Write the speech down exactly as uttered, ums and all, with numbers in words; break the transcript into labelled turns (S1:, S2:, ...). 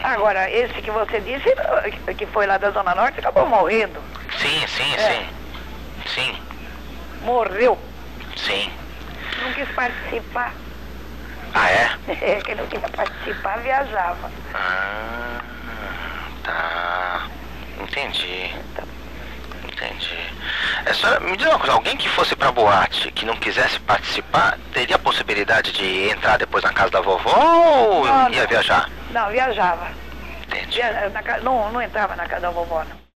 S1: Agora, esse que você disse, que foi lá da Zona Norte, acabou morrendo.
S2: Sim, sim,
S1: É.
S2: sim. Sim,
S1: Morreu.
S2: sim.
S1: Não quis participar.
S2: Ah, é?
S1: É, quem não queria participar viajava.
S2: Ah, tá. Entendi. Entendi. É só, me diz uma coisa, alguém que fosse pra boate, que não quisesse participar, teria a possibilidade de entrar depois na casa da vovó ou
S1: Não,
S2: ia
S1: não.
S2: viajar?
S1: Não, viajava.
S2: Entendi.
S1: Via- na ca- não, não entrava na casa da vovó, não.